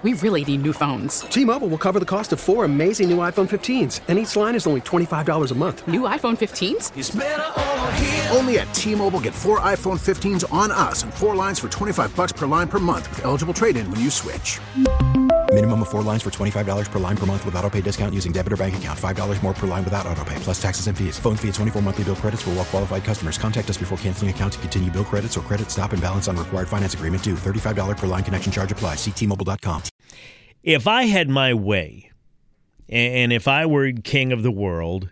We really need new phones. T-Mobile will cover the cost of 4 amazing new iPhone 15s, and each line is only $25 a month. New iPhone 15s? It's better over here. Only at T-Mobile, get 4 iPhone 15s on us and 4 lines for $25 per line per month with eligible trade-in when you switch. Minimum of 4 lines for $25 per line per month with autopay discount using debit or bank account. $5 more per line without autopay, plus taxes and fees. Phone fee at 24 monthly bill credits for well-qualified customers. Contact us before canceling account to continue bill credits or credit stop and balance on required finance agreement due. $35 per line connection charge applies. See T-Mobile.com. If I had my way, and if I were king of the world,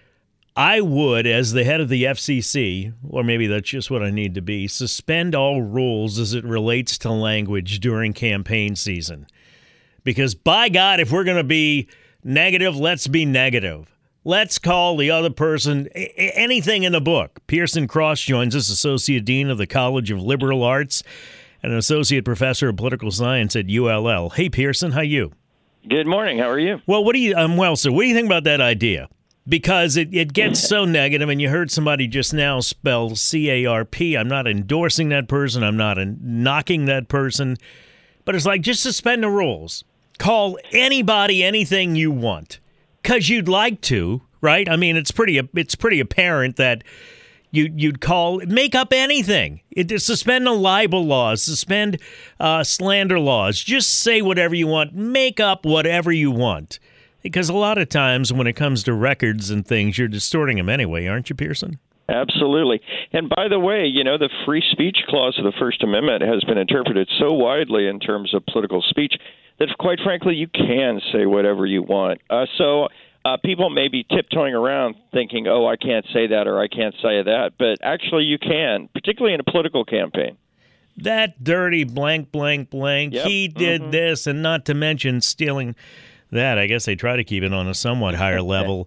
I would, as the head of the FCC, or maybe that's just what I need to be, suspend all rules as it relates to language during campaign season. Because, by God, if we're going to be negative, let's be negative. Let's call the other person anything in the book. Pearson Cross joins us, Associate Dean of the College of Liberal Arts and an Associate Professor of Political Science at ULL. Hey, Pearson, how you? Good morning. How are you? Well, I'm well, sir. What do you think about that idea? Because it gets so negative, and you heard somebody just now spell C-A-R-P. I'm not endorsing that person. I'm not knocking that person. But it's like, just suspend the rules. Call anybody anything you want, because you'd like to, right? I mean, it's pretty apparent that you'd make up anything. Suspend the libel laws, suspend slander laws. Just say whatever you want. Make up whatever you want. Because a lot of times when it comes to records and things, you're distorting them anyway, aren't you, Pearson? Absolutely. And by the way, the free speech clause of the First Amendment has been interpreted so widely in terms of political speech that, quite frankly, you can say whatever you want. So people may be tiptoeing around thinking, oh, I can't say that or I can't say that. But actually you can, particularly in a political campaign. That dirty blank, blank, blank. Yep. He did this, and not to mention stealing that. I guess they try to keep it on a somewhat higher level.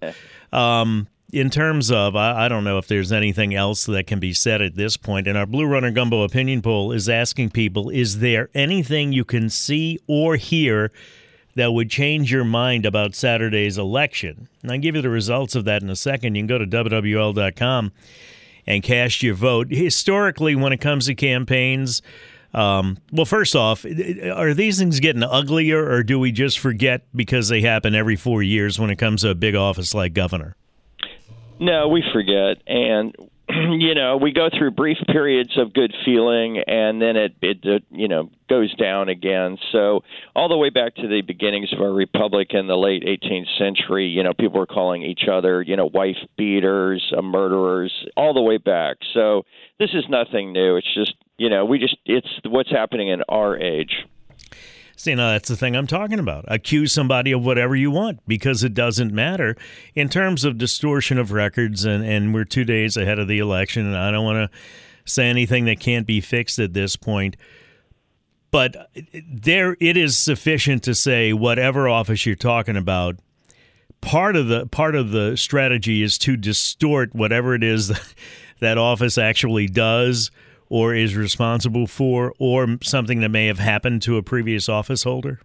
In terms of, I don't know if there's anything else that can be said at this point. And our Blue Runner Gumbo opinion poll is asking people, is there anything you can see or hear that would change your mind about Saturday's election? And I'll give you the results of that in a second. You can go to WWL.com and cast your vote. Historically, when it comes to campaigns, well, first off, are these things getting uglier, or do we just forget because they happen every 4 years when it comes to a big office like governor? No, we forget. And, we go through brief periods of good feeling, and then it goes down again. So all the way back to the beginnings of our republic in the late 18th century, people were calling each other, wife beaters, murderers, all the way back. So this is nothing new. It's just, it's what's happening in our age. See, now that's the thing I'm talking about. Accuse somebody of whatever you want, because it doesn't matter. In terms of distortion of records, and we're 2 days ahead of the election, and I don't want to say anything that can't be fixed at this point, but it is sufficient to say whatever office you're talking about, part of the strategy is to distort whatever it is that office actually does or is responsible for, or something that may have happened to a previous office holder?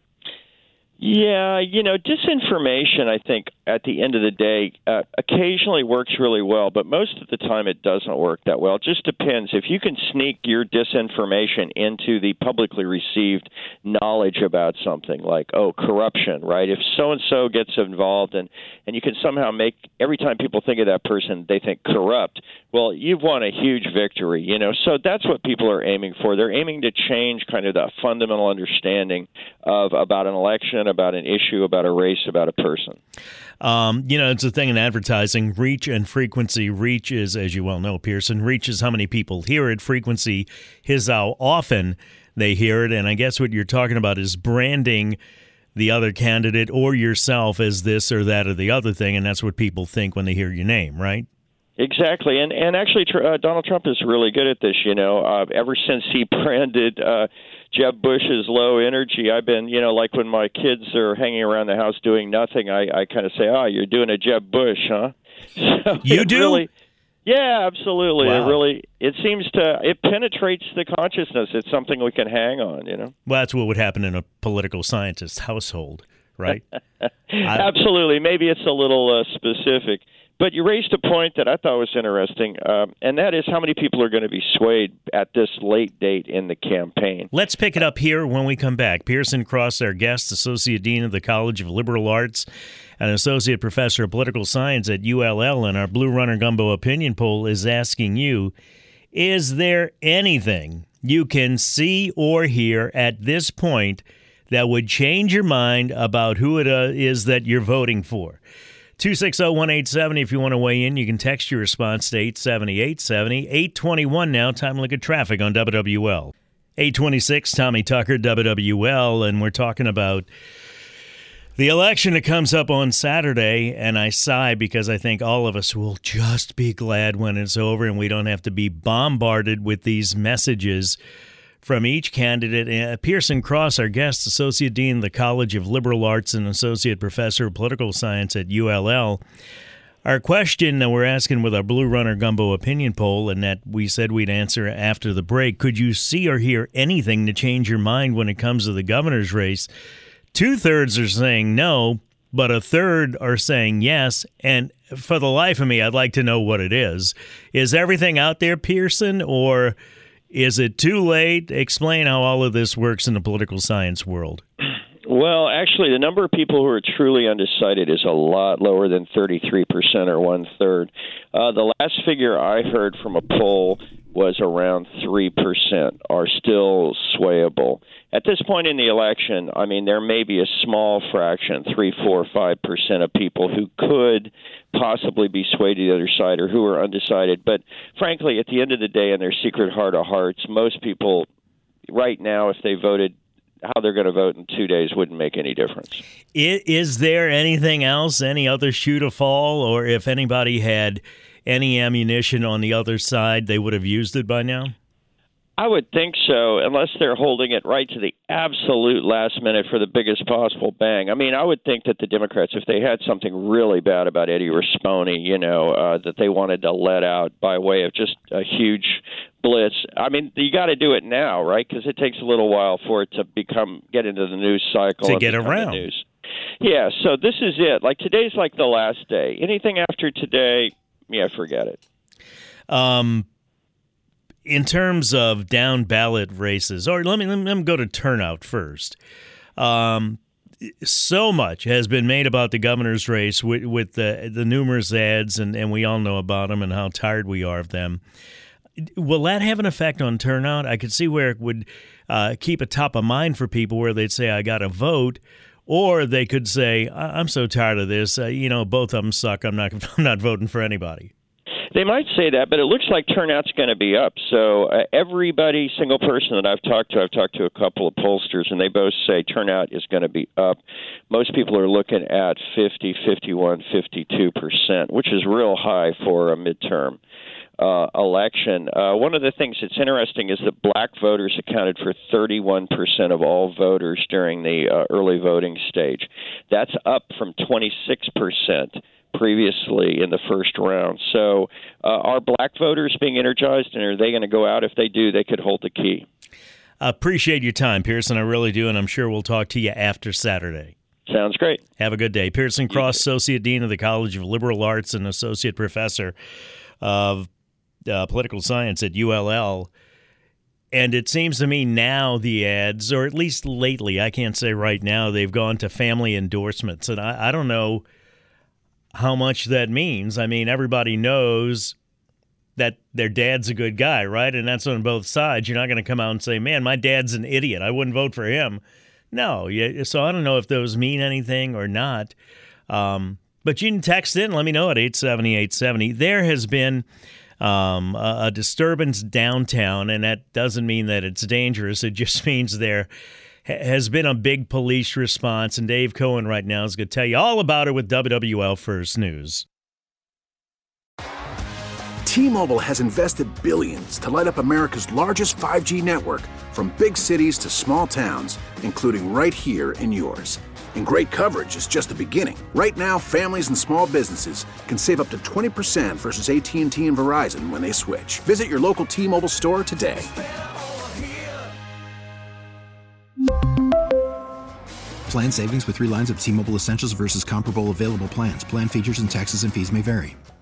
Yeah, disinformation, I think, at the end of the day, occasionally works really well, but most of the time it doesn't work that well. It just depends. If you can sneak your disinformation into the publicly received knowledge about something like, corruption, right? If so-and-so gets involved and you can somehow make, every time people think of that person, they think corrupt, well, you've won a huge victory, So that's what people are aiming for. They're aiming to change kind of the fundamental understanding about an election, about an issue, about a race, about a person. It's a thing in advertising, reach and frequency. Reach is, as you well know, Pearson, reach is how many people hear it. Frequency is how often they hear it. And I guess what you're talking about is branding the other candidate or yourself as this or that or the other thing. And that's what people think when they hear your name, right? Exactly. And actually, Donald Trump is really good at this, ever since he branded Jeb Bush is low energy. I've been, like when my kids are hanging around the house doing nothing, I kind of say, you're doing a Jeb Bush, huh? So you do? Really, yeah, absolutely. Wow. It penetrates the consciousness. It's something we can hang on, Well, that's what would happen in a political scientist's household, right? Absolutely. Maybe it's a little specific. But you raised a point that I thought was interesting, and that is how many people are going to be swayed at this late date in the campaign. Let's pick it up here when we come back. Pearson Cross, our guest, Associate Dean of the College of Liberal Arts and Associate Professor of Political Science at ULL, and our Blue Runner Gumbo opinion poll is asking you, is there anything you can see or hear at this point that would change your mind about who it is that you're voting for? 260-1870 if you want to weigh in. You can text your response to 870-870. 821 now. Time to look at traffic on WWL. 826, Tommy Tucker, WWL, and we're talking about the election that comes up on Saturday, and I sigh because I think all of us will just be glad when it's over and we don't have to be bombarded with these messages from each candidate. Pearson Cross, our guest, Associate Dean of the College of Liberal Arts and Associate Professor of Political Science at ULL. Our question that we're asking with our Blue Runner Gumbo opinion poll, and that we said we'd answer after the break, could you see or hear anything to change your mind when it comes to the governor's race? 2/3 are saying no, but 1/3 are saying yes, and for the life of me, I'd like to know what it is. Is everything out there, Pearson, or is it too late? Explain how all of this works in the political science world. Well, actually, the number of people who are truly undecided is a lot lower than 33% or 1/3. The last figure I heard from a poll was around 3% are still swayable. At this point in the election, I mean, there may be a small fraction, 3, 4, 5% of people who could possibly be swayed to the other side or who are undecided. But frankly, at the end of the day, in their secret heart of hearts, most people right now, if they voted how they're going to vote in 2 days, wouldn't make any difference. Is there anything else, any other shoe to fall, or if anybody had any ammunition on the other side, they would have used it by now? I would think so, unless they're holding it right to the absolute last minute for the biggest possible bang. I mean, I would think that the Democrats, if they had something really bad about Eddie Rispone, that they wanted to let out by way of just a huge blitz. I mean, you got to do it now, right? Because it takes a little while for it to get into the news cycle. To get around. News. Yeah, so this is it. Like, today's like the last day. Anything after today, yeah, forget it. In terms of down ballot races, or let me go to turnout first. So much has been made about the governor's race with the numerous ads, and we all know about them and how tired we are of them. Will that have an effect on turnout? I could see where it would keep it top of mind for people, where they'd say, I got to vote. Or they could say, I'm so tired of this. Both of them suck. I'm not voting for anybody. They might say that, but it looks like turnout's going to be up. So everybody, single person that I've talked to a couple of pollsters, and they both say turnout is going to be up. Most people are looking at 50, 51, 52%, which is real high for a midterm election. One of the things that's interesting is that black voters accounted for 31% of all voters during the early voting stage. That's up from 26% previously in the first round. So are black voters being energized, and are they going to go out? If they do, they could hold the key. Appreciate your time, Pearson. I really do, and I'm sure we'll talk to you after Saturday. Sounds great. Have a good day. Pearson Cross, Associate Dean of the College of Liberal Arts and Associate Professor of Political Science at ULL. And it seems to me now the ads, or at least lately, I can't say right now, they've gone to family endorsements. And I don't know how much that means. I mean, everybody knows that their dad's a good guy, right? And that's on both sides. You're not going to come out and say, man, my dad's an idiot, I wouldn't vote for him. No. So I don't know if those mean anything or not. But you can text in, let me know at 870-870. There has been a disturbance downtown, and that doesn't mean that it's dangerous. It just means there has been a big police response, and Dave Cohen right now is going to tell you all about it with WWL First News. T-Mobile has invested billions to light up America's largest 5G network, from big cities to small towns, including right here in yours. And great coverage is just the beginning. Right now, families and small businesses can save up to 20% versus AT&T and Verizon when they switch. Visit your local T-Mobile store today. Plan savings with 3 lines of T-Mobile Essentials versus comparable available plans. Plan features and taxes and fees may vary.